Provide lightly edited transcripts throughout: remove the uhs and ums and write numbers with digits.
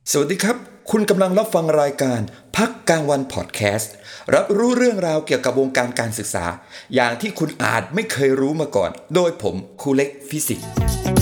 สวัสดีครับคุณกำลังรับฟังรายการพักกลางวันพอดแคสต์รับรู้เรื่องราวเกี่ยวกับวงการการศึกษาอย่างที่คุณอาจไม่เคยรู้มาก่อนโดยผมครูเล็กฟิสิกส์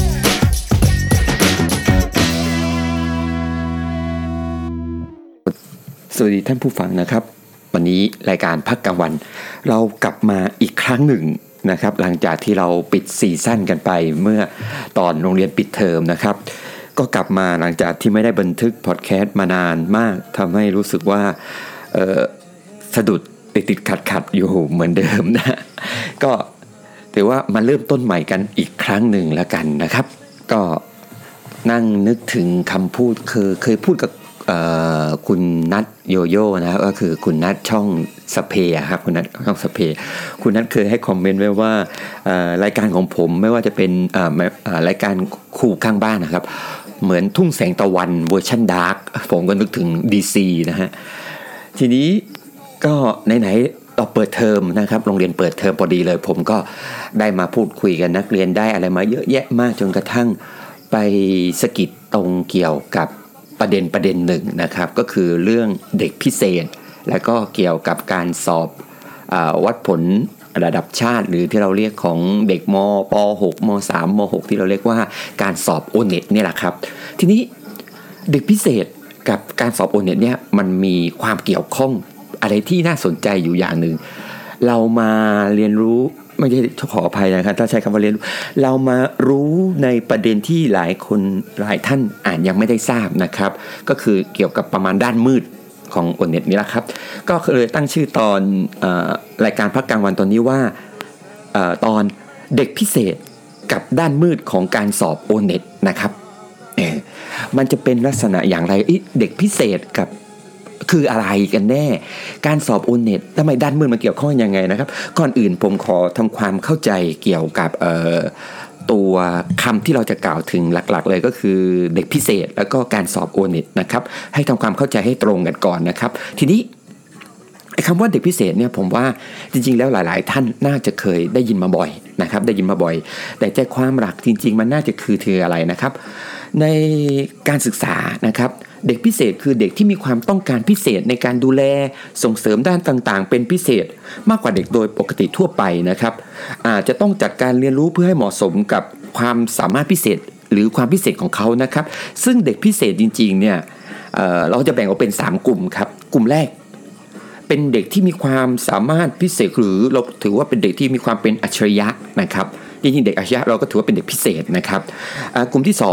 สวัสดีท่านผู้ฟังนะครับวันนี้รายการพักกลางวันเรากลับมาอีกครั้งหนึ่งนะครับหลังจากที่เราปิดซีซั่นกันไปเมื่อตอนโรงเรียนปิดเทอมนะครับก็กลับมาหลังจากที่ไม่ได้บันทึกพอดแคสต์มานานมากทำให้รู้สึกว่าสะดุดติดขัดอยู่เหมือนเดิมนะก็ถือว่ามาเริ่มต้นใหม่กันอีกครั้งหนึ่งแล้วกันนะครับก็นั่งนึกถึงคำพูดเคยพูดกับคุณนัทโยโย่นะก็คือคุณนัทช่องสเปย์ครับคุณนัทช่องสเปย์คุณนัทเคยให้คอมเมนต์ไว้ว่ารายการของผมไม่ว่าจะเป็นรายการคู่ข้างบ้านนะครับเหมือนทุ่งแสงตะวันเวอร์ชันดาร์กผมก็นึกถึง DC นะฮะทีนี้ก็ไหนๆเราเปิดเทอมนะครับโรงเรียนเปิดเทอมพอดีเลยผมก็ได้มาพูดคุยกันนักเรียนได้อะไรมาเยอะแยะมากจนกระทั่งไปสะกิดตรงเกี่ยวกับประเด็นหนึ่งนะครับก็คือเรื่องเด็กพิเศษและก็เกี่ยวกับการสอบวัดผลระดับชาติหรือที่เราเรียกของเด็กมป.6 ม.3 ม.6 ที่เราเรียกว่าการสอบ O-NET เนี่ยแหละครับทีนี้เด็กพิเศษกับการสอบ O-NET เนี่ยมันมีความเกี่ยวข้องอะไรที่น่าสนใจอยู่อย่างหนึ่งเรามาเรียนรู้ไม่ใช่ขออภัยนะครับถ้าใช้คำว่าเรียนรู้เรามารู้ในประเด็นที่หลายคนหลายท่านยังไม่ได้ทราบนะครับก็คือเกี่ยวกับประมาณด้านมืดของ O-NET นี่แหละครับก็เลยตั้งชื่อตอนรายการพักกลางวันตอนนี้ว่าตอนเด็กพิเศษกับด้านมืดของการสอบ O-NET นะครับมันจะเป็นลักษณะอย่างไรเด็กพิเศษกับคืออะไรกันแน่การสอบ O-NET ทำไมด้านมืดมันเกี่ยวข้องยังไงนะครับก่อนอื่นผมขอทำความเข้าใจเกี่ยวกับตัวคำที่เราจะกล่าวถึงหลักๆเลยก็คือเด็กพิเศษแล้วก็การสอบ O-NET นะครับให้ทำความเข้าใจให้ตรงกันก่อนนะครับทีนี้คำว่าเด็กพิเศษเนี่ยผมว่าจริงๆแล้วหลายๆท่านน่าจะเคยได้ยินมาบ่อยนะครับได้ยินมาบ่อยแต่ใจความหลักจริงๆมันน่าจะคืออะไรนะครับในการศึกษานะครับเด็กพิเศษคือเด็กที่มีความต้องการพิเศษในการดูแลส่งเสริมด้านต่างๆเป็นพิเศษมากกว่าเด็กโดยปกติทั่วไปนะครับอาจจะต้องจัดการเรียนรู้เพื่อให้เหมาะสมกับความสามารถพิเศษหรือความพิเศษของเขานะครับซึ่งเด็กพิเศษจริงๆเนี่ยเราจะแบ่งออกเป็น3กลุ่มครับกลุ่มแรกเป็นเด็กที่มีความสามารถพิเศษหรือเราถือว่าเป็นเด็กที่มีความเป็นอัจฉริยะนะครับจริงๆเด็กอัจฉริยะเราก็ถือว่าเป็นเด็กพิเศษนะครับกลุ่มที่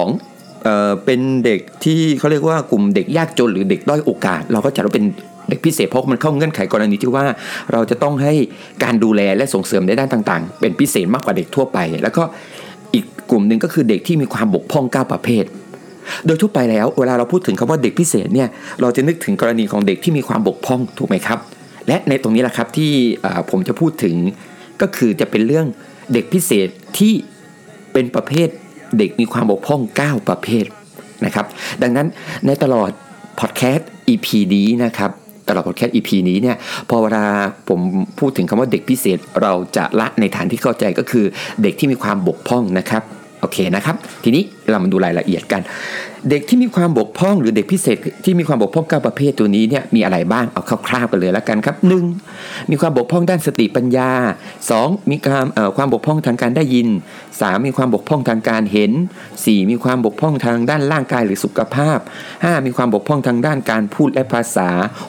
2เป็นเด็กที่เขาเรียกว่ากลุ่มเด็กยากจนหรือเด็กด้อยโอกาสเราก็จัดว่าเป็นเด็กพิเศษเพราะมันเข้าเงื่อนไขกรณีที่ว่าเราจะต้องให้การดูแลและส่งเสริมในด้านต่างๆเป็นพิเศษมากกว่าเด็กทั่วไปแล้วก็อีกกลุ่มนึงก็คือเด็กที่มีความบกพร่อง9ประเภทโดยทั่วไปแล้วเวลาเราพูดถึงคำว่าเด็กพิเศษเนี่ยเราจะนึกถึงกรณีของเด็กที่มีความบกพร่องถูกไหมครับและในตรงนี้แหละครับที่ผมจะพูดถึงก็คือจะเป็นเรื่องเด็กพิเศษที่เป็นประเภทเด็กมีความบกพร่อง9ประเภทนะครับดังนั้นในตลอดพอดแคสต์ EP นี้นะครับตลอดพอดแคสต์ EP นี้เนี่ยพอเวลาผมพูดถึงคำว่าเด็กพิเศษเราจะละในฐานที่เข้าใจก็คือเด็กที่มีความบกพร่องนะครับโอเคนะครับทีนี้เรามาดูรายละเอียดกันเด็กที่มีความบกพร่องหรือเด็กพิเศษที่มีความบกพร่อง9ประเภทตัวนี้เนี่ยมีอะไรบ้างเอาคร่าวๆกันเลยแล้วกันครับ1มีความบกพร่องด้านสติปัญญา2มีความบกพร่องทางการได้ยิน3มีความบกพร่องทางการเห็น4มีความบกพร่องทางด้านร่างกายหรือสุขภาพ5มีความบกพร่องทางด้านการพูดและภาษา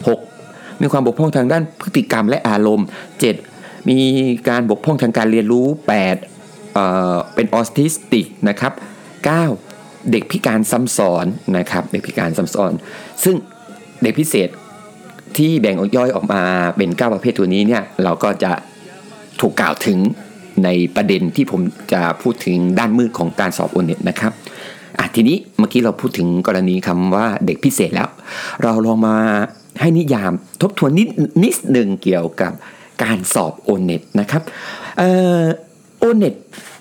6มีความบกพร่องทางด้านพฤติกรรมและอารมณ์7มีการบกพร่องทางการเรียนรู้8เป็นออทิสติกนะครับ9เด็กพิการซ้ำซ้อนนะครับเด็กพิการซ้ำซ้อนซึ่งเด็กพิเศษที่แบ่งย่อยออกมาเป็น9ประเภทตัวนี้เนี่ยเราก็จะถูกกล่าวถึงในประเด็นที่ผมจะพูดถึงด้านมืดของการสอบ O-NET นะครับทีนี้เมื่อกี้เราพูดถึงกรณีคำว่าเด็กพิเศษแล้วเราลองมาให้นิยามทบทวนนิดหนึ่งเกี่ยวกับการสอบ O-NET นะครับO-NET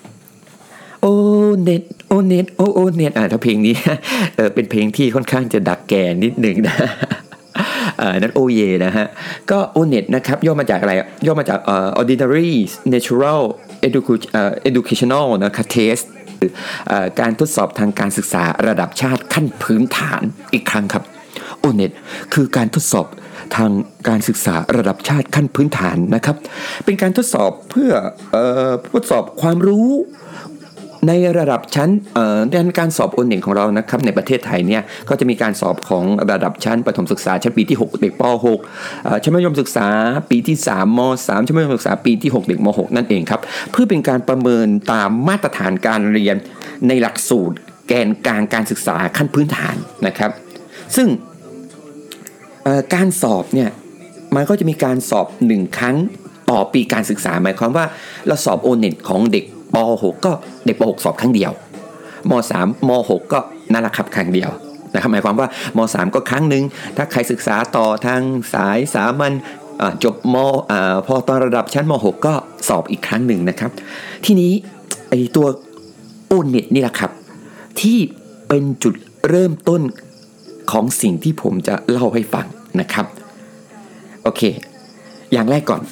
ถ้าเพลงนี้เป็นเพลงที่ค่อนข้างจะดักแก่นิดหนึ่งนะนั่นโอเยนะฮะก็ O-NET นะครับย่อมาจากอะไรย่อมาจากOrdinary Natural Educational นะครับ Test การทดสอบทางการศึกษาระดับชาติขั้นพื้นฐานอีกครั้งครับ O-NET คือการทดสอบทางการศึกษาระดับชาติขั้นพื้นฐานนะครับเป็นการทดสอบเพื่อทดสอบความรู้ในระดับชั้นในการสอบ O-NET ของเรานะครับในประเทศไทยเนี่ยก็จะมีการสอบของระดับชั้นประถมศึกษาชั้นปีที่6เด็กป .6 ชั้นมัธยมศึกษาปีที่3ม3ชั้นมัธยมศึกษาปีที่6เด็กม6นั่นเองครับเพื่อเป็นการประเมินตามมาตรฐานการเรียนในหลักสูตรแกนกลางการศึกษาขั้นพื้นฐานนะครับซึ่งการสอบเนี่ยมันก็จะมีการสอบ1ครั้งต่อปีการศึกษาหมายความว่าเราสอบ O-NET ของเด็กป .6 ก็เด็กป .6 สอบครั้งเดียวม .3 ม .6 ก็นั่นแหละครับครั้งเดียวนะครับหมายความว่าม .3 ก็ครั้งนึงถ้าใครศึกษาต่อทางสายสามัญจบพอตอนระดับชั้นม .6 ก็สอบอีกครั้งหนึ่งนะครับทีนี้ไอตัว O-NET นี่แหละครับที่เป็นจุดเริ่มต้นของสิ่งที่ผมจะเล่าให้ฟังนะครับโอเคอย่างแรกก่อน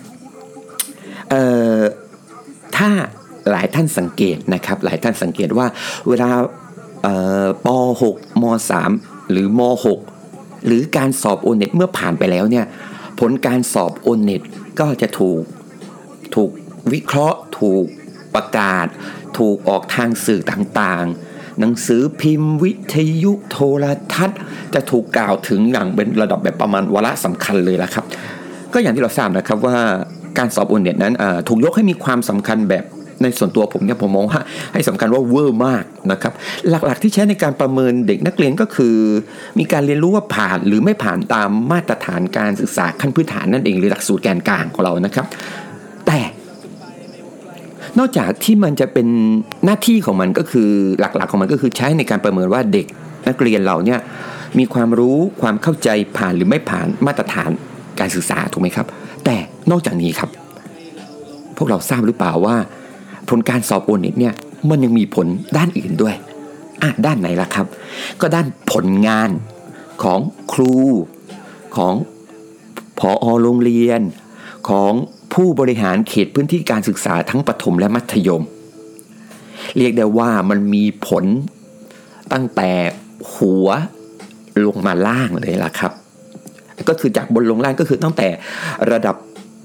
ถ้าหลายท่านสังเกตนะครับหลายท่านสังเกตว่าเวลาป .6 ม .3 หรือม .6 หรือการสอบ O-NET เมื่อผ่านไปแล้วเนี่ยผลการสอบ O-NET ก็จะถูกวิเคราะห์ถูกประกาศถูกออกทางสื่อต่างๆหนังสือพิมพ์วิทยุโทรทัศน์จะถูกกล่าวถึงอย่างเป็นระดับแบบประมาณวาระสำคัญเลยละครับก็อย่างที่เราทราบนะครับว่าการสอบ O-NET นั้นถูกยกให้มีความสำคัญแบบในส่วนตัวผมเนี่ยผมมองว่าให้สำคัญว่าเวอร์มากนะครับหลักๆที่ใช้ในการประเมินเด็กนักเรียนก็คือมีการเรียนรู้ว่าผ่านหรือไม่ผ่านตามมาตรฐานการศึกษาขั้นพื้นฐานนั่นเองหรือหลักสูตรแกนกลางของเรานะครับแต่นอกจากที่มันจะเป็นหน้าที่ของมันก็คือหลักๆของมันก็คือใช้ในการประเมินว่าเด็กนักเรียนเราเนี่ยมีความรู้ความเข้าใจผ่านหรือไม่ผ่านมาตรฐานการศึกษาถูกไหมครับแต่นอกจากนี้ครับพวกเราทราบหรือเปล่าว่าผลการสอบ O-NET เนี่ยมันยังมีผลด้านอื่นด้วยด้านไหนล่ะครับก็ด้านผลงานของครูของผอ.โรงเรียนของผู้บริหารเขตพื้นที่การศึกษาทั้งประถมและมัธยมเรียกได้ว่ามันมีผลตั้งแต่หัวลงมาล่างเลยล่ะครับก็คือจากบนลงล่างก็คือตั้งแต่ระดับ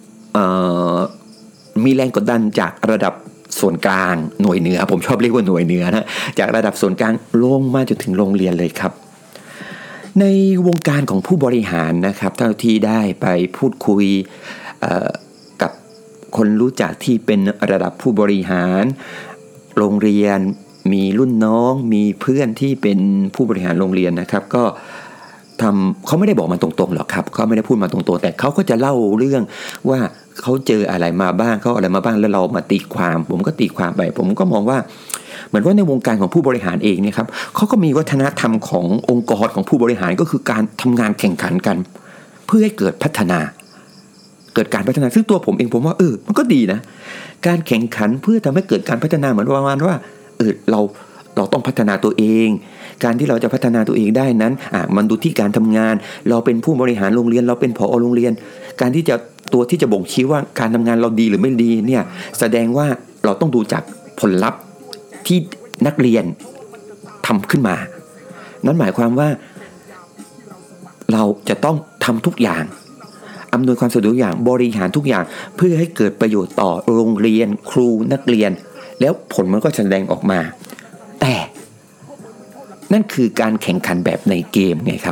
มีแรงกดดันจากระดับส่วนกลางหน่วยเหนือผมชอบเรียกว่าหน่วยเหนือนะจากระดับส่วนกลางลงมาจนถึงโรงเรียนเลยครับในวงการของผู้บริหารนะครับเท่าที่ได้ไปพูดคุยกับคนรู้จักที่เป็นระดับผู้บริหารโรงเรียนมีรุ่นน้องมีเพื่อนที่เป็นผู้บริหารโรงเรียนนะครับก็เขาไม่ได้บอกมาตรงๆหรอกครับเขาไม่ได้พูดมาตรงๆแต่เขาก็จะเล่าเรื่องว่าเขาเจออะไรมาบ้างเขาอะไรมาบ้างแล้วเรามาตีความผมก็ตีความไปผมก็มองว่าเหมือนว่าในวงการของผู้บริหารเองเนี่ยครับเขาก็มีวัฒนธรรมขององค์กรของผู้บริหารก็คือการทำงานแข่งขันกันเพื่อให้เกิดพัฒนาเกิดการพัฒนาซึ่งตัวผมเองผมว่ามันก็ดีนะการแข่งขันเพื่อทำให้เกิดการพัฒนาเหมือนประมาณว่าเราต้องพัฒนาตัวเองการที่เราจะพัฒนาตัวเองได้นั้นมันดูที่การทำงานเราเป็นผู้บริหารโรงเรียนเราเป็นผอ.โรงเรียนการที่จะตัวที่จะบ่งชี้ว่าการทำงานเราดีหรือไม่ดีเนี่ยแสดงว่าเราต้องดูจากผลลัพธ์ที่นักเรียนทำขึ้นมานั่นหมายความว่าเราจะต้องทำทุกอย่างอำนวยความสะดวกทุกอย่างบริหารทุกอย่างเพื่อให้เกิดประโยชน์ต่อโรงเรียนครูนักเรียนแล้วผลมันก็แสดงออกมาแต่นั่นคือการแข่งขันแบบในเกมไงครับ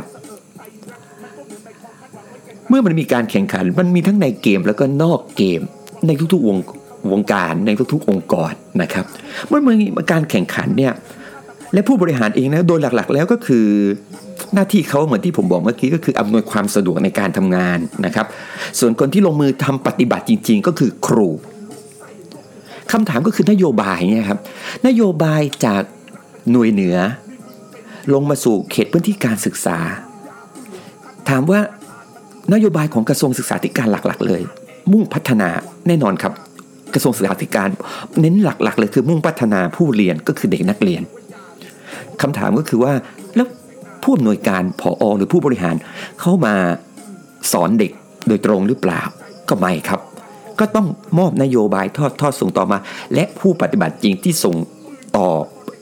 เมื่อมันมีการแข่งขันมันมีทั้งในเกมแล้วก็นอกเกมในทุกๆวงการในทุกๆองค์กรนะครับเมื่อมีการแข่งขันเนี่ยและผู้บริหารเองนะโดยหลักๆแล้วก็คือหน้าที่เขาเหมือนที่ผมบอกเมื่อกี้ก็คืออำนวยความสะดวกในการทำงานนะครับส่วนคนที่ลงมือทำปฏิบัติจริงๆก็คือครูคำถามก็คือนโยบายเนี่ยครับนโยบายจากหน่วยเหนือลงมาสู่เขตพื้นที่การศึกษาถามว่านโยบายของกระทรวงศึกษาธิการหลักๆเลยมุ่งพัฒนาแน่นอนครับกระทรวงศึกษาธิการเน้นหลักๆเลยคือมุ่งพัฒนาผู้เรียนก็คือเด็กนักเรียนคำถามก็คือว่าแล้วผู้อำนวยการผอ.หรือผู้บริหารเข้ามาสอนเด็กโดยตรงหรือเปล่าก็ไม่ครับก็ต้องมอบนโยบายทอดส่งต่อมาและผู้ปฏิบัติจริงที่ส่งต่อ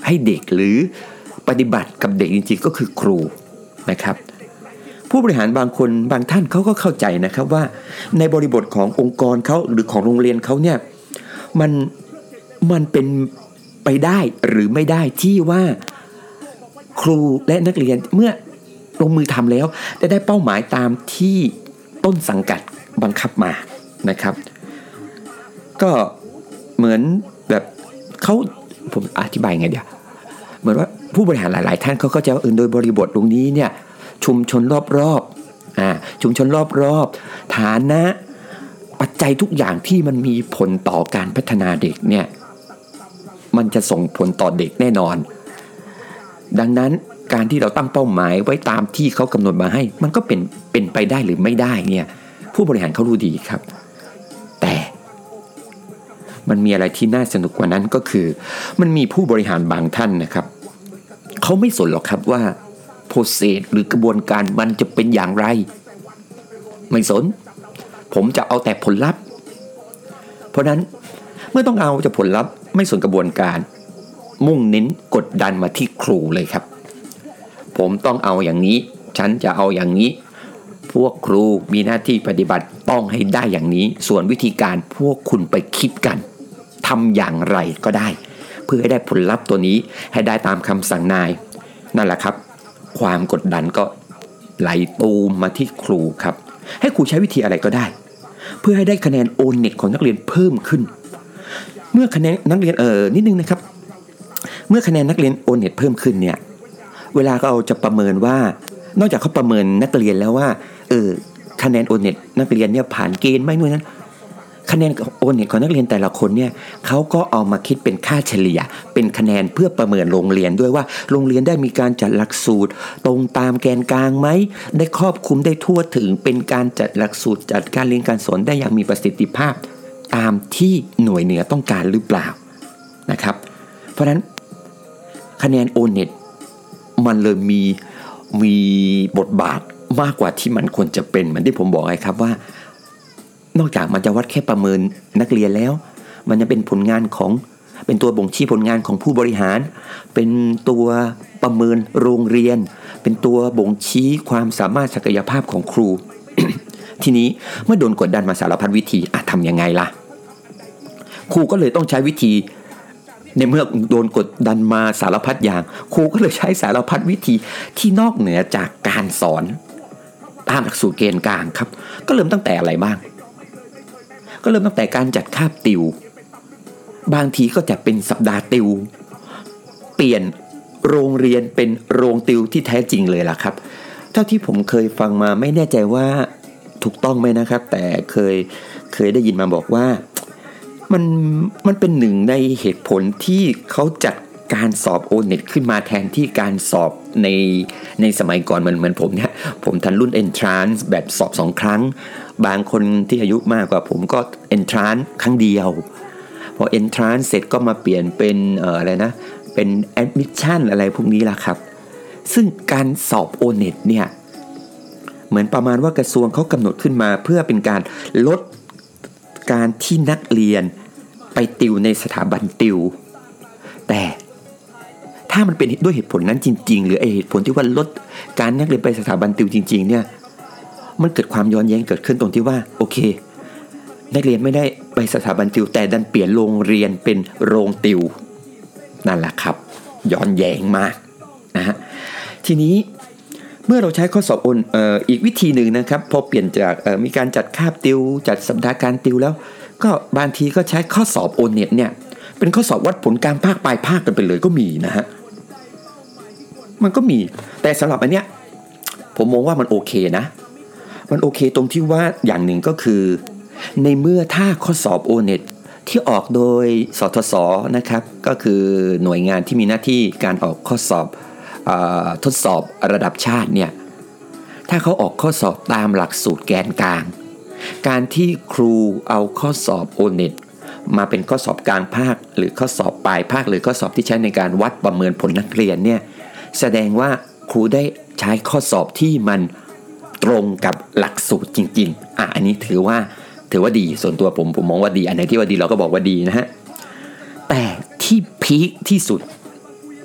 ให้เด็กหรือปฏิบัติกับเด็กจริงๆก็คือครูนะครับผู้บริหารบางคนบางท่านเขาก็เข้าใจนะครับว่าในบริบทขององค์กรเขาหรือของโรงเรียนเขาเนี่ยมันเป็นไปได้หรือไม่ได้ที่ว่าครูและนักเรียนเมื่อลงมือทำแล้วจะได้เป้าหมายตามที่ต้นสังกัดบังคับมานะครับก็เหมือนแบบผมอธิบายไงเดี๋ยวเหมือนว่าผู้บริหารหลายๆท่านเขาก็จะโดยบริบทตรงนี้เนี่ยชุมชนรอบๆชุมชนรอบๆฐานะปัจจัยทุกอย่างที่มันมีผลต่อการพัฒนาเด็กเนี่ยมันจะส่งผลต่อเด็กแน่นอนดังนั้นการที่เราตั้งเป้าหมายไว้ตามที่เขากำหนดมาให้มันก็เป็นไปได้หรือไม่ได้เนี่ยผู้บริหารเขารู้ดีครับแต่มันมีอะไรที่น่าสนุกกว่านั้นก็คือมันมีผู้บริหารบางท่านนะครับเขาไม่สนหรอกครับว่าโปรเซสหรือกระบวนการมันจะเป็นอย่างไรไม่สนผมจะเอาแต่ผลลัพธ์เพราะนั้นเมื่อต้องเอาจะผลลัพธ์ไม่สนกระบวนการมุ่งเน้นกดดันมาที่ครูเลยครับผมต้องเอาอย่างนี้ฉันจะเอาอย่างนี้พวกครูมีหน้าที่ปฏิบัติต้องให้ได้อย่างนี้ส่วนวิธีการพวกคุณไปคิดกันทำอย่างไรก็ได้เพื่อให้ได้ผลลัพธ์ตัวนี้ให้ได้ตามคำสั่งนายนั่นแหละครับความกดดันก็ไหลตูมมาที่ครูครับให้ครูใช้วิธีอะไรก็ได้เพื่อให้ได้คะแนนโอเน็ตของนักเรียนเพิ่มขึ้นเมื่อคะแนนนักเรียนนิดนึงนะครับเมื่อคะแนนนักเรียนโอเน็ตเพิ่มขึ้นเนี่ยเวลาเราจะประเมินว่านอกจากเขาประเมินนักเรียนแล้วว่าคะแนนโอเน็ตนักเรียนเนี่ยผ่านเกณฑ์ไหมนู่นนั้นคะแนนโอเน็ตของนักเรียนแต่ละคนเนี่ยเขาก็เอามาคิดเป็นค่าเฉลี่ยเป็นคะแนนเพื่อประเมินโรงเรียนด้วยว่าโรงเรียนได้มีการจัดหลักสูตรตรงตามแกนกลางไหมได้ครอบคลุมได้ทั่วถึงเป็นการจัดหลักสูตรจัดการเรียนการสอนได้อย่างมีประสิทธิภาพตามที่หน่วยเหนือต้องการหรือเปล่านะครับเพราะฉะนั้นคะแนนโอเน็ตมันเลยมีบทบาทมากกว่าที่มันควรจะเป็นเหมือนที่ผมบอกไงครับว่านอกจากมันจะวัดแค่ประเมินนักเรียนแล้วมันจะเป็นผลงานของเป็นตัวบ่งชี้ผลงานของผู้บริหารเป็นตัวประเมินโรงเรียนเป็นตัวบ่งชี้ความสามารถศักยภาพของครู ทีนี้เมื่อโดนกดดันมาสารพัดวิธีทำยังไงล่ะครูก็เลยต้องใช้วิธีในเมื่อโดนกดดันมาสารพัดอย่างครูก็เลยใช้สารพัดวิธีที่นอกเหนือจากการสอนตามหลักสูตรเกณฑ์กลางครับก็เริ่มตั้งแต่อะไรบ้างก็เริ่มตั้งแต่การจัดคาบติวบางทีก็จะเป็นสัปดาห์ติวเปลี่ยนโรงเรียนเป็นโรงติวที่แท้จริงเลยล่ะครับเท่าที่ผมเคยฟังมาไม่แน่ใจว่าถูกต้องไหมนะครับแต่เคยได้ยินมาบอกว่ามันเป็นหนึ่งในเหตุผลที่เขาจัดการสอบ O-NET ขึ้นมาแทนที่การสอบในสมัยก่อนเหมือนผมเนี่ยผมทันรุ่น Entrance แบบสอบ2ครั้งบางคนที่อายุมากกว่าผมก็ Entrance ครั้งเดียวพอ Entrance เสร็จก็มาเปลี่ยนเป็นอะไรนะเป็น Admission อะไรพวกนี้ล่ะครับซึ่งการสอบ O-NET เนี่ยเหมือนประมาณว่ากระทรวงเขากำหนดขึ้นมาเพื่อเป็นการลดการที่นักเรียนไปติวในสถาบันติวแต่ถ้ามันเป็นด้วยเหตุผลนั้นจริงๆหรือเหตุผลที่ว่าลดการนักเรียนไปสถาบันติวจริงๆเนี่ยมันเกิดความย้อนแย้งเกิดขึ้นตรงที่ว่าโอเคนักเรียนไม่ได้ไปสถาบันติวแต่ดันเปลี่ยนโรงเรียนเป็นโรงติวนั่นแหละครับย้อนแย้งมากนะฮะทีนี้เมื่อเราใช้ข้อสอบอีกวิธีหนึ่งนะครับพอเปลี่ยนจากมีการจัดคาบติวจัดสัปดาห์การติวแล้วก็บางทีก็ใช้ข้อสอบ O-NET เนี่ยเป็นข้อสอบวัดผลกลางภาคปลายภาคกันไปเลยก็มีนะฮะมันก็มีแต่สำหรับอันเนี้ยผมมองว่ามันโอเคนะมันโอเคตรงที่ว่าอย่างหนึ่งก็คือในเมื่อถ้าข้อสอบ O-NET ที่ออกโดยสทศนะครับก็คือหน่วยงานที่มีหน้าที่การออกข้อสอบทดสอบระดับชาติเนี่ยถ้าเขาออกข้อสอบตามหลักสูตรแกนกลางการที่ครูเอาข้อสอบ O-NET มาเป็นข้อสอบกลางภาคหรือข้อสอบปลายภาคหรือข้อสอบที่ใช้ในการวัดประเมินผลนักเรียนเนี่ยแสดงว่าครูได้ใช้ข้อสอบที่มันตรงกับหลักสูตรจริงๆอันนี้ถือว่าดีส่วนตัวผมมองว่าดีอันไหนที่ว่าดีเราก็บอกว่าดีนะฮะแต่ที่พีคที่สุด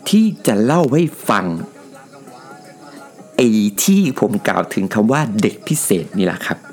ที่จะเล่าให้ฟังไอ้ที่ผมกล่าวถึงคำว่าเด็กพิเศษนี่แหละครับ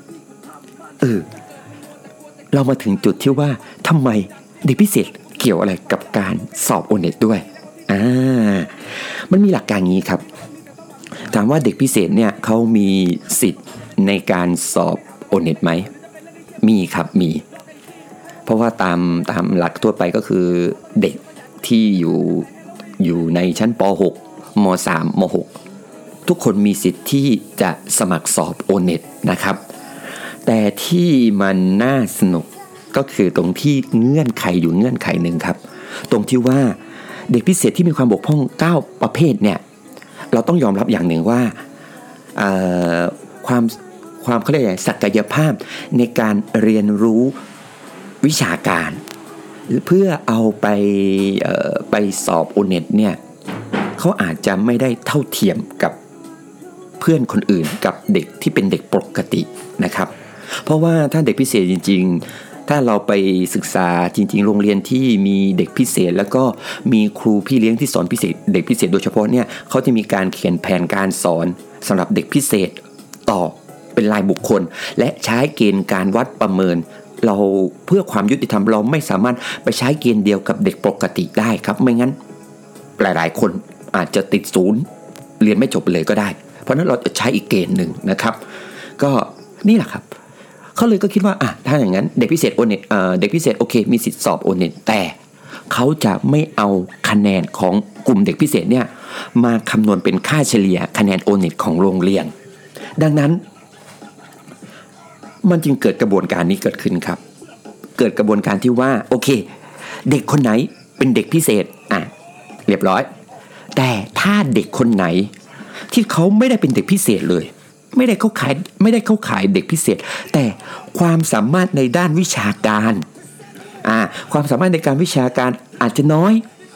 เรามาถึงจุดที่ว่าทำไมเด็กพิเศษเกี่ยวอะไรกับการสอบโอเน็ตด้วยมันมีหลักการงี้ครับถามว่าเด็กพิเศษเนี่ยเขามีสิทธิ์ในการสอบโอเน็ตไหมมีครับมีเพราะว่าตามหลักทั่วไปก็คือเด็กที่อยู่ในชั้นป .6 ม .3 ม .6 ทุกคนมีสิทธิ์ที่จะสมัครสอบโอเน็ตนะครับแต่ที่มันน่าสนุกก็คือตรงที่เงื่อนไขอยู่เงื่อนไขหนึ่งครับตรงที่ว่าเด็กพิเศษที่มีความบกพร่อง9ประเภทเนี่ยเราต้องยอมรับอย่างหนึ่งว่าความเขาเรียกอะไรศักยภาพในการเรียนรู้วิชาการเพื่อเอาไปสอบโอเน็ตเนี่ยเขาอาจจะไม่ได้เท่าเทียมกับเพื่อนคนอื่นกับเด็กที่เป็นเด็กปกตินะครับเพราะว่าถ้าเด็กพิเศษจริงๆถ้าเราไปศึกษาจริงๆโรงเรียนที่มีเด็กพิเศษแล้วก็มีครูพี่เลี้ยงที่สอนพิเศษเด็กพิเศษโดยเฉพาะเนี่ยเขาจะมีการเขียนแผนการสอนสำหรับเด็กพิเศษต่อเป็นรายบุคคลและใช้เกณฑ์การวัดประเมินเราเพื่อความยุติธรรมเราไม่สามารถไปใช้เกณฑ์เดียวกับเด็กปกติได้ครับไม่งั้นหลายๆคนอาจจะติดศูนย์เรียนไม่จบเลยก็ได้เพราะนั้นเราจะใช้อีกเกณฑ์หนึ่งนะครับก็นี่แหละครับเขาเลยก็คิดว่าถ้าอย่างนั้นเด็กพิเศษโอเน็ตเด็กพิเศษโอเคมีสิทธิสอบโอเน็ตแต่เขาจะไม่เอาคะแนนของกลุ่มเด็กพิเศษเนี่ยมาคำนวณเป็นค่าเฉลี่ยคะแนนโอเน็ตของโรงเรียนดังนั้นมันจึงเกิดกระบวนการนี้เกิดขึ้นครับเกิดกระบวนการที่ว่าโอเคเด็กคนไหนเป็นเด็กพิเศษเรียบร้อยแต่ถ้าเด็กคนไหนที่เขาไม่ได้เป็นเด็กพิเศษเลยไม่ได้เข้าขายเด็กพิเศษแต่ความสามารถในด้านวิชาการความสามารถในการวิชาการอาจจะน้อย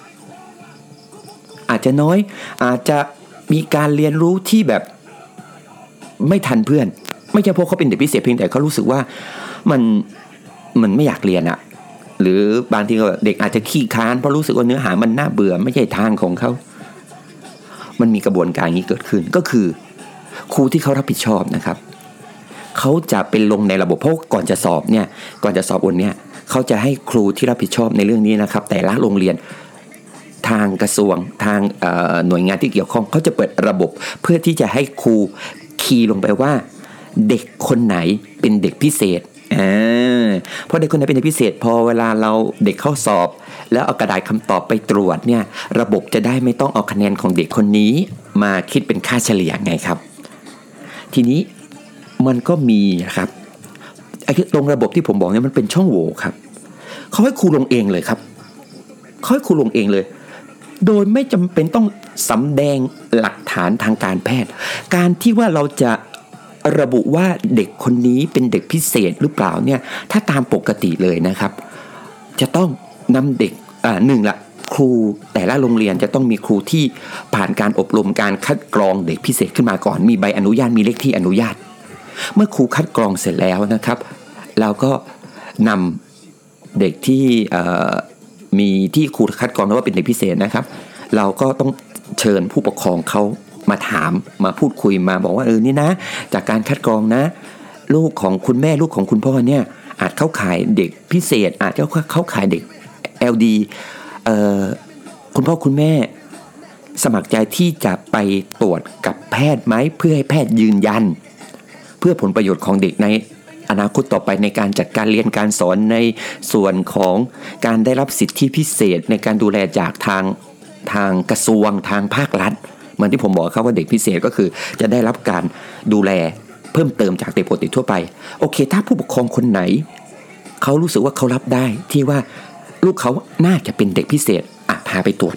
อาจจะมีการเรียนรู้ที่แบบไม่ทันเพื่อนไม่ใช่เพราะเขาเป็นเด็กพิเศษเพียงแต่เขารู้สึกว่ามันไม่อยากเรียนหรือบางทีเด็กอาจจะขี้ค้านเพราะรู้สึกว่าเนื้อหามันน่าเบื่อไม่ใช่ทางของเขามันมีกระบวนการนี้เกิดขึ้นก็คือครูที่เขารับผิดชอบนะครับเขาจะเป็นลงในระบบเพราะก่อนจะสอบวันเนี่ยเขาจะให้ครูที่รับผิดชอบในเรื่องนี้นะครับแต่ละโรงเรียนทางกระทรวงทางหน่วยงานที่เกี่ยวข้องเขาจะเปิดระบบเพื่อที่จะให้ครูคีย์ลงไปว่าเด็กคนไหนเป็นเด็กพิเศษเพราะเด็กคนไหนเป็นเด็กพิเศษพอเวลาเราเด็กเข้าสอบแล้วเอากระดาษคำตอบไปตรวจเนี่ยระบบจะได้ไม่ต้องเอาคะแนนของเด็กคนนี้มาคิดเป็นค่าเฉลี่ยไงครับทีนี้มันก็มีครับไอ้ตรงระบบที่ผมบอกเนี่ยมันเป็นช่องโหว่ครับเขาให้ครูลงเองเลยครับเขาให้ครูลงเองเลยโดยไม่จำเป็นต้องสำแดงหลักฐานทางการแพทย์การที่ว่าเราจะระบุว่าเด็กคนนี้เป็นเด็กพิเศษหรือเปล่าเนี่ยถ้าตามปกติเลยนะครับจะต้องนำเด็กหนึ่งละครูแต่ละโรงเรียนจะต้องมีครูที่ผ่านการอบรมการคัดกรองเด็กพิเศษขึ้นมาก่อนมีใบอนุญาตมีเลขที่อนุญาตเมื่อครูคัดกรองเสร็จแล้วนะครับเราก็นำเด็กที่มีที่ครูคัดกรองแล้วว่าเป็นเด็กพิเศษนะครับเราก็ต้องเชิญผู้ปกครองเขามาถามมาพูดคุยมาบอกว่านี่นะจากการคัดกรองนะลูกของคุณแม่ลูกของคุณพ่อเนี่ยอาจเข้าข่ายเด็กพิเศษอาจจะเข้าข่ายเด็ก LD คุณพ่อคุณแม่สมัครใจที่จะไปตรวจกับแพทย์ไหมเพื่อให้แพทย์ยืนยันเพื่อผลประโยชน์ของเด็กในอนาคตต่อไปในการจัดการเรียนการสอนในส่วนของการได้รับสิทธิพิเศษในการดูแลจากทางกระทรวงทางภาครัฐเหมือนที่ผมบอกครับว่าเด็กพิเศษก็คือจะได้รับการดูแลเพิ่มเติมจากเด็กปกติทั่วไปโอเคถ้าผู้ปกครองคนไหนเขารู้สึกว่าเขารับได้ที่ว่าลูกเขาน่าจะเป็นเด็กพิเศษพาไปตรวจ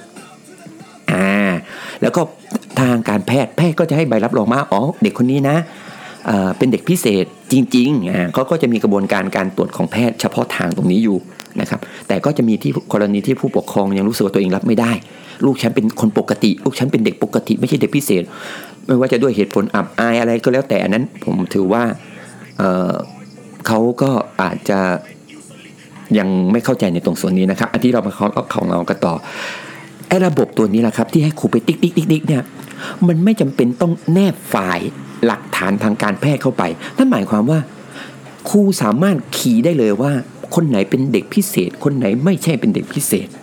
แล้วก็ทางการแพทย์ก็จะให้ใบรับรองมาเด็กคนนี้นะเป็นเด็กพิเศษจริงๆเขาก็จะมีกระบวนการตรวจของแพทย์เฉพาะทางตรงนี้อยู่นะครับแต่ก็จะมีที่กรณีที่ผู้ปกครองยังรู้สึกว่าตัวเองรับไม่ได้ลูกฉันเป็นคนปกติลูกฉันเป็นเด็กปกติไม่ใช่เด็กพิเศษไม่ว่าจะด้วยเหตุผลอับอายอะไรก็แล้วแต่อันนั้นผมถือว่าเขาก็อาจจะยังไม่เข้าใจในตรงส่วนนี้นะครับอันที่เรามาของเรากันต่ออ้ระบบตัวนี้แหละครับที่ให้ครูไปติ๊กติ๊กติ๊กติ๊กเนี่ยมันไม่จำเป็นต้องแนบไฟล์หลักฐานทางการแพทย์เข้าไปนั่นหมายความว่าครูสามารถคีย์ได้เลยว่าคนไหนเป็นเด็กพิเศษคนไหนไม่ใช่เป็นเด็กพิเศษ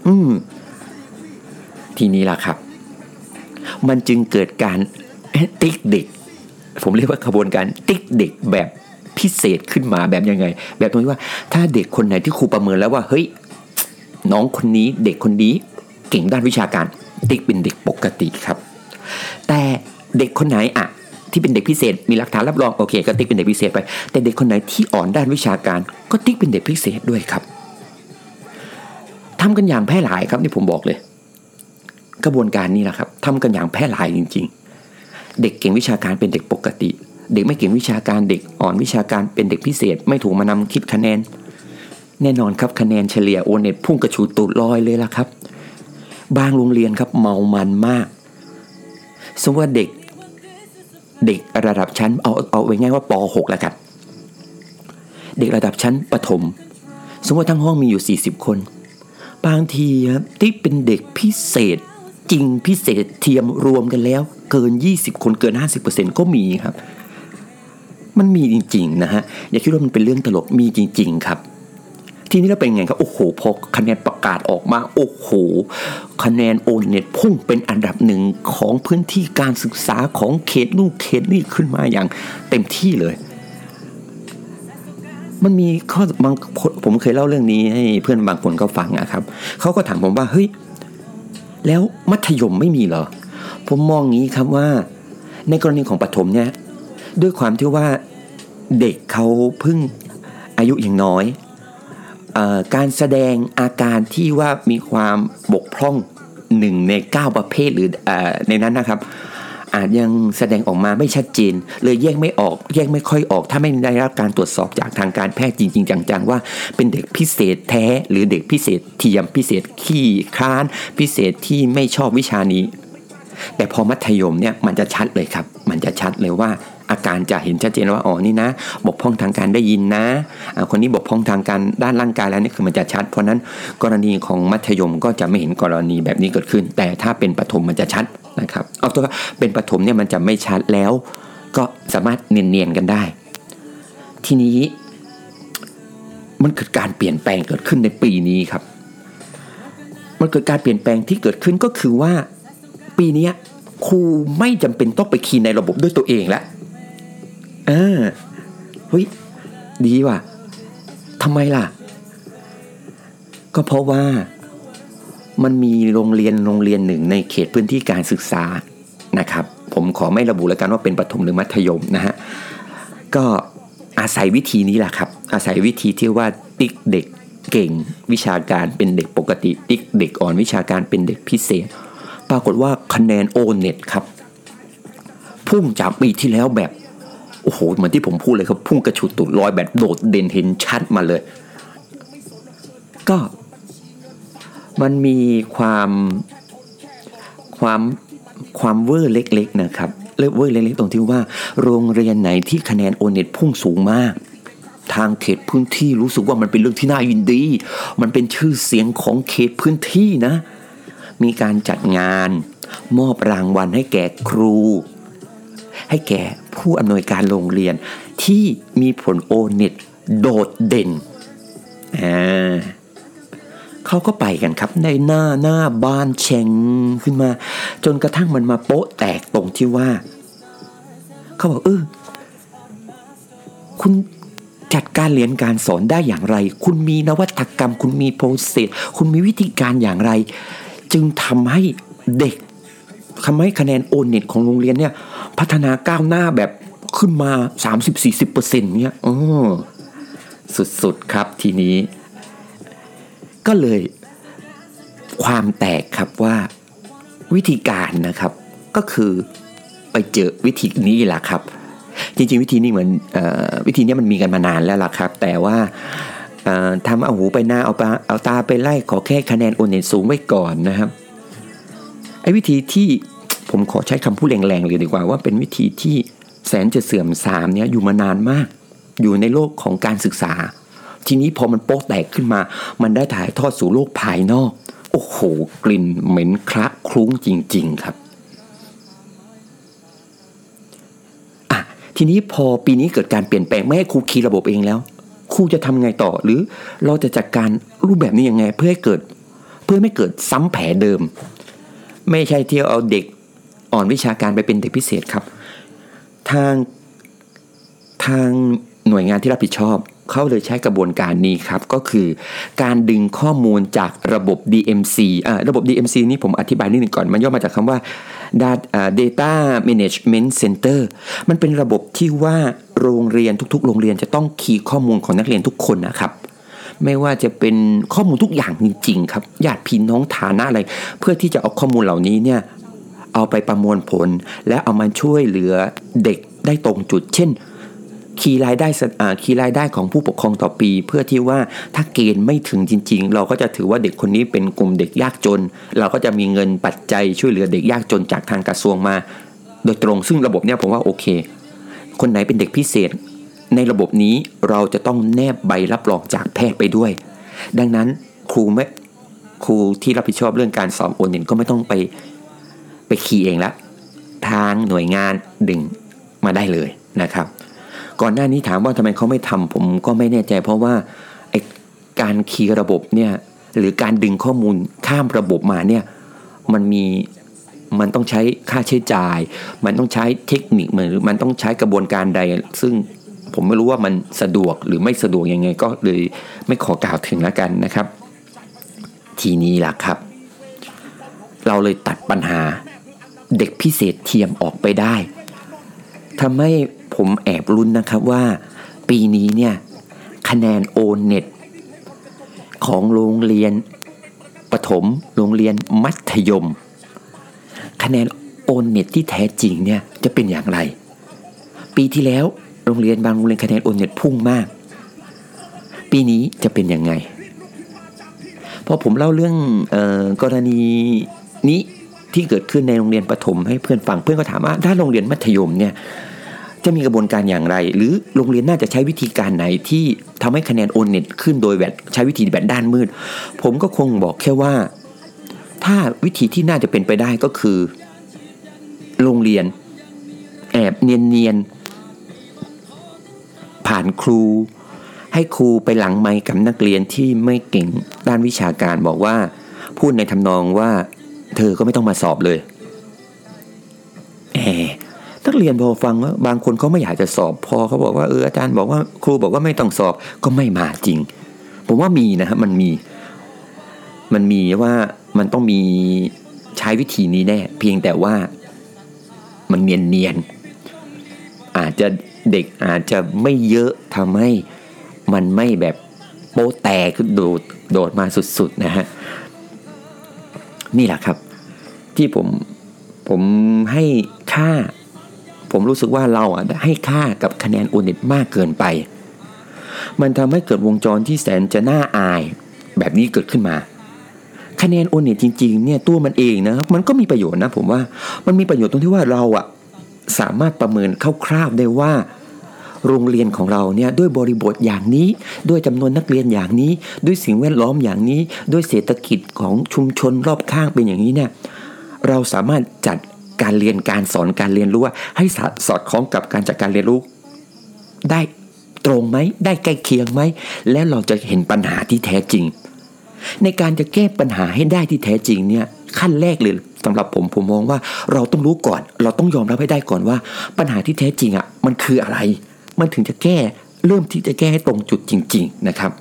ทีนี้ล่ะครับมันจึงเกิดการติ๊กเด็กผมเรียกว่ากระบวนการติ๊กเด็กแบบพิเศษขึ้นมาแบบยังไงแบบตรงที่ว่าถ้าเด็กคนไหนที่ครูประเมินแล้วว่าเฮ้ยน้องคนนี้เด็กคนนี้เก่งด้านวิชาการติ๊กเป็นเด็กปกติครับแต่เด็กคนไหนอะที่เป็นเด็กพิเศษมีหลักฐานรับรองโอเคก็ติ๊กเป็นเด็กพิเศษไปแต่เด็กคนไหนที่อ่อนด้านวิชาการก็ติ๊กเป็นเด็กพิเศษด้วยครับทำกันอย่างแพร่หลายครับนี่ผมบอกเลยกระบวนการนี้แหละครับทำกันอย่างแพร่หลายจริงๆเด็กเก่งวิชาการเป็นเด็กปกติเด็กไม่เก่งวิชาการเด็กอ่อนวิชาการเป็นเด็กพิเศษไม่ถูกมานำคิดคะแนนแน่นอนครับคะแนนเฉลี่ยโอเน็ตพุ่งกระฉูดตูดลอยเลยล่ะครับบางโรงเรียนครับเมามันมากสมมติว่าเด็กระดับชั้นเอาไว้ง่ายว่าป .6 แล้วกันเด็กระดับชั้นประถมสมมติทั้งห้องมีอยู่40คนบางทีครับที่เป็นเด็กพิเศษจริงพิเศษเทียมรวมกันแล้วเกิน20คนเกิน 50% ก็มีครับมันมีจริงๆนะฮะอย่าคิดว่ามันเป็นเรื่องตลกมีจริงๆครับทีนี้เราเป็นไงครับโอ้โหพอคะแนนประกาศออกมาโอ้โหคะแนนโอเน็ตพุ่งเป็นอันดับหนึ่งของพื้นที่การศึกษาของเขตนู่นเขตนี่ขึ้นมาอย่างเต็มที่เลยมันมีข้อบางผมเคยเล่าเรื่องนี้ให้เพื่อนบางคนเขาฟังนะครับเขาก็ถามผมว่าเฮ้ยแล้วมัธยมไม่มีเหรอผมมองงี้ครับว่าในกรณีของประถมเนี่ยด้วยความที่ว่าเด็กเขาเพิ่งอายุยังน้อยการแสดงอาการที่ว่ามีความบกพร่อง1ใน9ประเภทหรือในนั้นนะครับอาจยังแสดงออกมาไม่ชัดเจนเลยแยกไม่ค่อยออกถ้าไม่ได้รับการตรวจสอบจากทางการแพทย์จริงๆจังๆว่าเป็นเด็กพิเศษแท้หรือเด็กพิเศษเทียมพิเศษขี้คร้านพิเศษที่ไม่ชอบวิชานี้แต่พอมัธยมเนี่ยมันจะชัดเลยครับมันจะชัดเลยว่าอาการจะเห็นชัดเจนว่าอ๋อนี่นะบกพร่องทางการได้ยินนะคนนี้บกพร่องทางการด้านร่างกายแล้วนี่คือมันจะชัดเพราะนั้นกรณีของมัธยมก็จะไม่เห็นกรณีแบบนี้เกิดขึ้นแต่ถ้าเป็นประถมมันจะชัดนะครับเอาตัวเป็นประถมเนี่ยมันจะไม่ชัดแล้วก็สามารถเนียนๆกันได้ทีนี้มันเกิดการเปลี่ยนแปลงเกิดขึ้นในปีนี้ครับมันเกิดการเปลี่ยนแปลงที่เกิดขึ้นก็คือว่าปีนี้ครูไม่จำเป็นต้องไปคีย์ในระบบด้วยตัวเองแล้วเฮ้ยดีว่ะทำไมล่ะก็เพราะว่ามันมีโรงเรียนหนึ่งในเขตพื้นที่การศึกษานะครับผมขอไม่ระบุแล้วกันว่าเป็นประถมหรือมัธยมนะฮะก็อาศัยวิธีนี้แหละครับอาศัยวิธีที่ว่าติ๊กเด็กเก่งวิชาการเป็นเด็กปกติติ๊กเด็กอ่อนวิชาการเป็นเด็กพิเศษปรากฏว่าคะแนนโอเน็ตครับพุ่งจากปีที่แล้วแบบโอ้โหเหมือนที่ผมพูดเลยครับพุ่งกระฉูดตูดลอยแบบโดดเด่นเห็นชัดมาเลยก็มันมีความเวอร์เล็กๆนะครับเวอร์เล็กๆตรงที่ว่าโรงเรียนไหนที่คะแนนโอเน็ตพุ่งสูงมากทางเขตพื้นที่รู้สึกว่ามันเป็นเรื่องที่น่ายินดีมันเป็นชื่อเสียงของเขตพื้นที่นะมีการจัดงานมอบรางวัลให้แก่ครูให้แก่ผู้อำนวยการโรงเรียนที่มีผลโอเน็ตโดดเด่นเขาก็ไปกันครับในหน้าบานแฉ่งขึ้นมาจนกระทั่งมันมาโป๊ะแตกตรงที่ว่าเขาบอกคุณจัดการเรียนการสอนได้อย่างไรคุณมีนวัตกรรมคุณมีโปรเซสคุณมีวิธีการอย่างไรจึงทำให้เด็กทำให้คะแนนโอเน็ตของโรงเรียนเนี่ยพัฒนาก้าวหน้าแบบขึ้นมา 30-40% เนี่ยสุดๆครับทีนี้ก็เลยความแตกครับว่าวิธีการนะครับก็คือไปเจอวิธีนี้แหละครับจริงๆวิธีนี้เหมือนวิธีนี้มันมีกันมานานแล้วล่ะครับแต่ว่าทำเอาหูไปหน้าเอาตาไปไล่ขอแค่คะแนนโอเน็ตสูงไว้ก่อนนะครับไอ้วิธีที่ผมขอใช้คำพูดแรงๆเลยดีกว่าว่าเป็นวิธีที่แสนจะเสื่อมทรามเนี่ยอยู่มานานมากอยู่ในโลกของการศึกษาทีนี้พอมันโป๊ะแตกขึ้นมามันได้ถ่ายทอดสู่โลกภายนอกโอ้โหกลิ่นเหม็นคละคลุ้งจริงๆครับทีนี้พอปีนี้เกิดการเปลี่ยนแปลงไม่ให้ครูคีย์ระบบเองแล้วครูจะทำไงต่อหรือเราจะจัดการรูปแบบนี้ยังไงเพื่อไม่เกิดซ้ำแผลเดิมไม่ใช่ที่เอาเด็กอ่อนวิชาการไปเป็นเด็กพิเศษครับทางหน่วยงานที่รับผิดชอบเขาเลยใช้กระบวนการนี้ครับก็คือการดึงข้อมูลจากระบบ DMC ระบบ DMC นี้ผมอธิบายนิดหนึ่งก่อนมันย่อมาจากคำว่า Data Management Center มันเป็นระบบที่ว่าโรงเรียนทุกๆโรงเรียนจะต้องคีย์ข้อมูลของนักเรียนทุกคนนะครับไม่ว่าจะเป็นข้อมูลทุกอย่างจริงๆครับญาติพี่น้องฐานะอะไรเพื่อที่จะเอาข้อมูลเหล่านี้เนี่ยเอาไปประมวลผลและเอามาช่วยเหลือเด็กได้ตรงจุดเช่นคีย์รายได้ของผู้ปกครองต่อปีเพื่อที่ว่าถ้าเกณฑ์ไม่ถึงจริงๆเราก็จะถือว่าเด็กคนนี้เป็นกลุ่มเด็กยากจนเราก็จะมีเงินปัจจัยช่วยเหลือเด็กยากจนจากทางกระทรวงมาโดยตรงซึ่งระบบเนี้ยผมว่าโอเคคนไหนเป็นเด็กพิเศษในระบบนี้เราจะต้องแนบใบรับรองจากแพทย์ไปด้วยดังนั้นครูที่รับผิดชอบเรื่องการสอบโอนเงินก็ไม่ต้องไปคีย์เองละทางหน่วยงานดึงมาได้เลยนะครับก่อนหน้านี้ถามว่าทำไมเขาไม่ทำผมก็ไม่แน่ใจเพราะว่าไอ้การคีย์ระบบเนี่ยหรือการดึงข้อมูลข้ามระบบมาเนี่ยมันต้องใช้ค่าใช้จ่ายมันต้องใช้เทคนิคหรือมันต้องใช้กระบวนการใดซึ่งผมไม่รู้ว่ามันสะดวกหรือไม่สะดวกยังไงก็เลยไม่ขอกล่าวถึงแล้วกันนะครับทีนี้ล่ะครับเราเลยตัดปัญหาเด็กพิเศษเทียมออกไปได้ทำให้ผมแอบลุ้นนะครับว่าปีนี้เนี่ยคะแนนโอเน็ตของโรงเรียนประถมโรงเรียนมัธยมคะแนนโอเน็ตที่แท้จริงเนี่ยจะเป็นอย่างไรปีที่แล้วโรงเรียนบางโรงเรียนคะแนนโอเน็ตพุ่งมากปีนี้จะเป็นยังไงพอผมเล่าเรื่องกรณีนี้ที่เกิดขึ้นในโรงเรียนประถมให้เพื่อนฟังเพื่อนก็ถามว่าถ้าโรงเรียนมัธยมเนี่ยจะมีกระบวนการอย่างไรหรือโรงเรียนน่าจะใช้วิธีการไหนที่ทำให้คะแนนโอนเน็ตขึ้นโดยแบบใช้วิธีแบบด้านมืดผมก็คงบอกแค่ว่าถ้าวิธีที่น่าจะเป็นไปได้ก็คือโรงเรียนแอบเนียนๆผ่านครูให้ครูไปหลังไมค์กับนักเรียนที่ไม่เก่งด้านวิชาการบอกว่าพูดในทำนองว่าเธอก็ไม่ต้องมาสอบเลยนักเรียนพอฟังว่าบางคนเขาไม่อยากจะสอบพอเขาบอกว่าอาจารย์บอกว่าครูบอกว่าไม่ต้องสอบก็ไม่มาจริงผมว่ามีนะครับมันมีว่ามันต้องมีใช้วิธีนี้แน่เพียงแต่ว่ามันเนียนอาจจะเด็กอาจจะไม่เยอะทำให้มันไม่แบบโป๊ะแตกโดดมาสุดๆนะฮะนี่แหละครับที่ผมให้ค่าผมรู้สึกว่าเราให้ค่ากับคะแนนโอเน็ตมากเกินไปมันทำให้เกิดวงจรที่แสนจะน่าอายแบบนี้เกิดขึ้นมาคะแนนโอเน็ตจริงๆเนี่ยตัวมันเองนะมันก็มีประโยชน์นะผมว่ามันมีประโยชน์ตรงที่ว่าเราสามารถประเมินคร่าวๆได้ว่าโรงเรียนของเราเนี่ยด้วยบริบทอย่างนี้ด้วยจำนวนนักเรียนอย่างนี้ด้วยสิ่งแวดล้อมอย่างนี้ด้วยเศรษฐกิจของชุมชนรอบข้างเป็นอย่างนี้เนี่ยเราสามารถจัดการเรียนการสอนการเรียนรู้ว่าให้สอดคล้องกับการจัดการเรียนรู้ได้ตรงไหมได้ใกล้เคียงไหมแล้วเราจะเห็นปัญหาที่แท้จริงในการจะแก้ปัญหาให้ได้ที่แท้จริงเนี่ยขั้นแรกเลยสำหรับผมมองว่าเราต้องรู้ก่อนเราต้องยอมรับให้ได้ก่อนว่าปัญหาที่แท้จริงมันคืออะไรมันถึงจะเริ่มที่จะแก้ให้ตรงจุดจริงๆนะครับ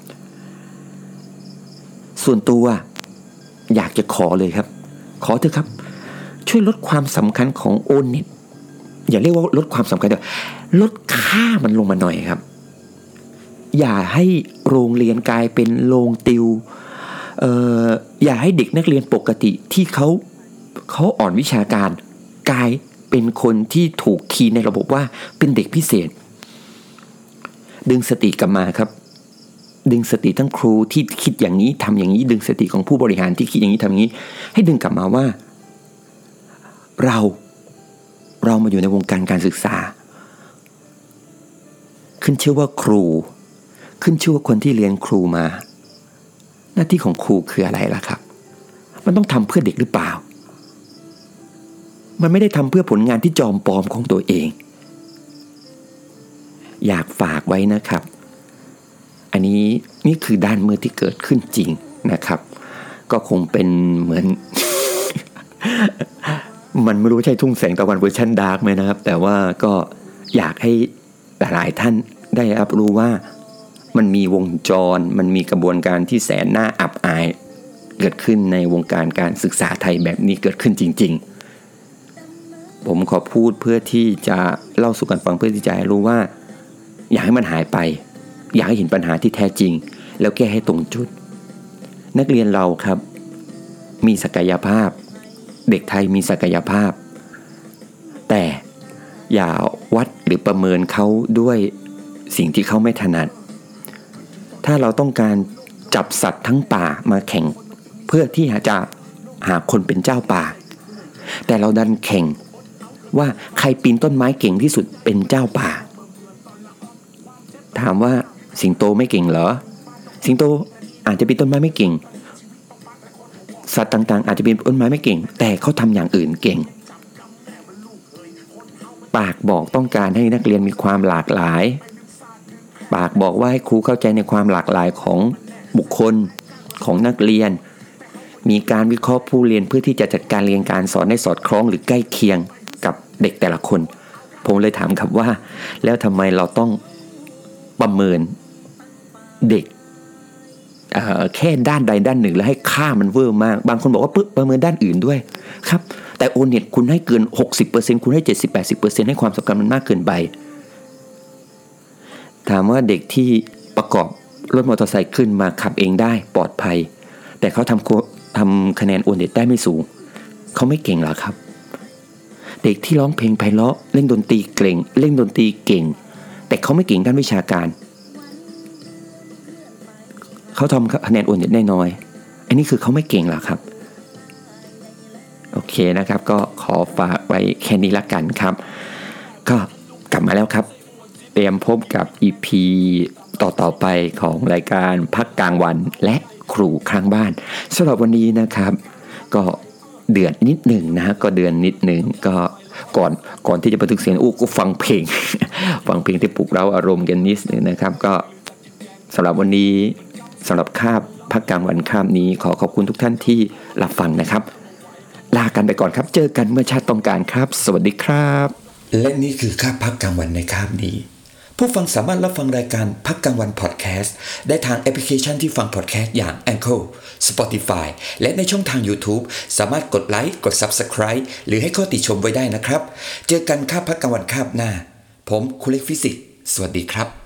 ส่วนตัวอยากจะขอเลยครับขอเถอะครับช่วยลดความสำคัญของโอเน็ตอย่าเรียกว่าลดความสำคัญเลยลดค่ามันลงมาหน่อยครับอย่าให้โรงเรียนกลายเป็นโรงติวอย่าให้เด็กนักเรียนปกติที่เขาอ่อนวิชาการกลายเป็นคนที่ถูกคีย์ในระบบว่าเป็นเด็กพิเศษดึงสติกลับมาครับดึงสติทั้งครูที่คิดอย่างนี้ทำอย่างนี้ดึงสติของผู้บริหารที่คิดอย่างนี้ทำอย่างนี้ให้ดึงกลับมาว่าเรามาอยู่ในวงการการศึกษาขึ้นชื่อว่าครูขึ้นชื่อว่าคนที่เรียนครูมาหน้าที่ของครูคืออะไรล่ะครับมันต้องทำเพื่อเด็กหรือเปล่ามันไม่ได้ทำเพื่อผลงานที่จอมปลอมของตัวเองอยากฝากไว้นะครับอันนี้นี่คือด้านมืดที่เกิดขึ้นจริงนะครับก็คงเป็นเหมือน มันไม่รู้ใช่ทุ่งแสงตะวันเวอร์ชันดาร์กไหมนะครับแต่ว่าก็อยากให้หลายท่านได้รับรู้ว่ามันมีวงจรมันมีกระบวนการที่แสนน่าอับอายเกิดขึ้นในวงการการศึกษาไทยแบบนี้เกิดขึ้นจริงๆผมขอพูดเพื่อที่จะเล่าสู่กันฟังเพื่อที่จะให้รู้ว่าอยากให้มันหายไปอยากให้เห็นปัญหาที่แท้จริงแล้วแก้ให้ตรงจุดนักเรียนเราครับมีศักยภาพเด็กไทยมีศักยภาพแต่อย่าวัดหรือประเมินเขาด้วยสิ่งที่เขาไม่ถนัดถ้าเราต้องการจับสัตว์ทั้งป่ามาแข่งเพื่อที่จะหาคนเป็นเจ้าป่าแต่เราดันแข่งว่าใครปีนต้นไม้เก่งที่สุดเป็นเจ้าป่าถามว่าสิงโตไม่เก่งเหรอสิงโตอาจจะปีนต้นไม้ไม่เก่งสัตว์ต่างๆอาจจะปีนต้นไม้ไม่เก่งแต่เขาทำอย่างอื่นเก่งปากบอกต้องการให้นักเรียนมีความหลากหลายปากบอกว่าให้ครูเข้าใจในความหลากหลายของบุคคลของนักเรียนมีการวิเคราะห์ผู้เรียนเพื่อที่จะจัดการเรียนการสอนให้สอดคล้องหรือใกล้เคียงกับเด็กแต่ละคนผมเลยถามครับว่าแล้วทำไมเราต้องประเมินเด็กแค่ด้านใดด้านหนึ่งแล้วให้ค่ามันเวอร์มากบางคนบอกว่าประเมินด้านอื่นด้วยครับแต่โอเน็ตคุณให้เกิน 60% คุณให้ 70-80% ให้ความสำคัญมันมากเกินไปถามว่าเด็กที่ประกอบรถมอเตอร์ไซค์ขึ้นมาขับเองได้ปลอดภัยแต่เขาทำคะแนนโอเน็ตได้ไม่สูงเขาไม่เก่งหรอครับเด็กที่ร้องเพลงไพเราะเล่นดนตรีเก่งแต่เขาไม่เก่งด้านวิชาการเขาทำคะแนนโอเน็ตได้น้อยอันนี้คือเขาไม่เก่งหรอครับโอเคนะครับก็ขอฝากไว้แค่นี้ละกันครับก็กลับมาแล้วครับเตรียมพบกับ EP ต่อไปของรายการพักกลางวันและครูข้างบ้านสำหรับวันนี้นะครับก็เดือดนิดหนึ่งนะก็เดือนนิดหนึ่งก็ก่อนที่จะบันทึกเสียงก็ฟังเพลง ฟังเพลงที่ปลุกเร้าอารมณ์กันนิดนึงนะครับก็สำหรับวันนี้สำหรับคาบพักกลางวันคาบนี้ขอขอบคุณทุกท่านที่รับฟังนะครับลากันไปก่อนครับเจอกันเมื่อชาติต้องการครับสวัสดีครับและนี่คือคาบพักกลางวันในคาบนี้ผู้ฟังสามารถรับฟังรายการพักกลางวันพอดแคสต์ได้ทางแอปพลิเคชันที่ฟังพอดแคสต์อย่าง Anchor Spotify และในช่องทาง YouTube สามารถกดไลค์กด Subscribe หรือให้ข้อติชมไว้ได้นะครับเจอกันคาบพักกลางวันคาบหน้าผมครูเล็กฟิสิกส์สวัสดีครับ